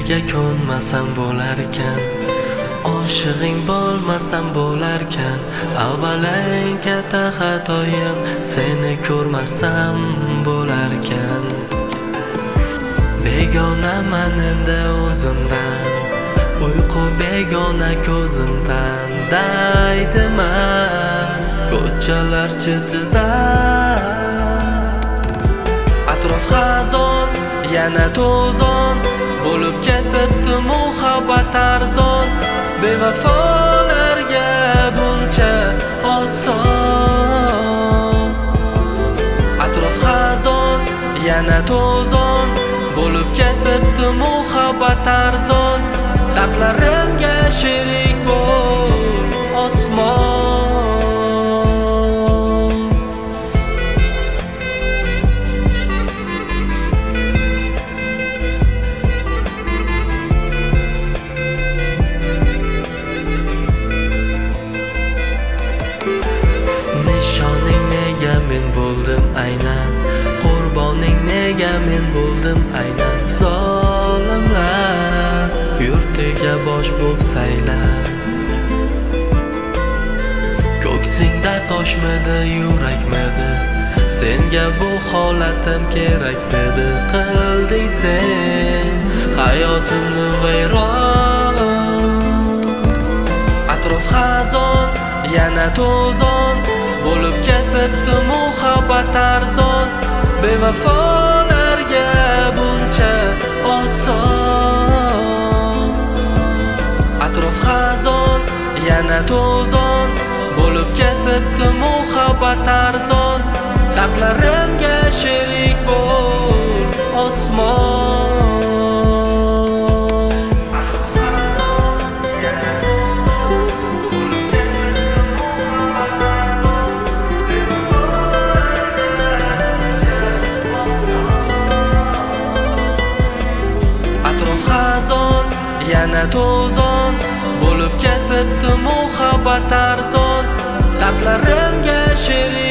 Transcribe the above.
senga ko'nmasam bo'larkan, oshig'ing bo'lmasam bo'larkan. Avvalang katta xatoyim, seni ko'rmasam bo'larkan. Begonaman endi o'zimdan, uyqu begona ko'zimdan. Daydiman ko'chalar chetida, atrof xazon, yana to'zon bo'lib ketibdi muhabbat arzon. Bevafolarga buncha oson, atrof xazon, yana to'zon bo'lib ketibdi muhabbat arzon. Dardlarimga sherik bo'l osmon. Nishoning nega men bo'ldim aynan, qurboning nega men bo'ldim aynan. Zolimlar yurtiga bosh bo'p saylab, ko'ksingda toshmidi, yurakmidi, senga bu holatim kerakmidi. Qilding sen hayotimni vayron, atrof xazon, yana to'zon bo'lib ketibdi muhabbat arzon. Bevafolarga buncha oson, atrof xazon, yana to'zon bo'lib ketibdi muhabbat arzon. Dardlarimga sherik bo'l osmon. Atrof xazon, yana to'zon bo'lib ketibdi muhabbat arzon. Dardlarimga sherik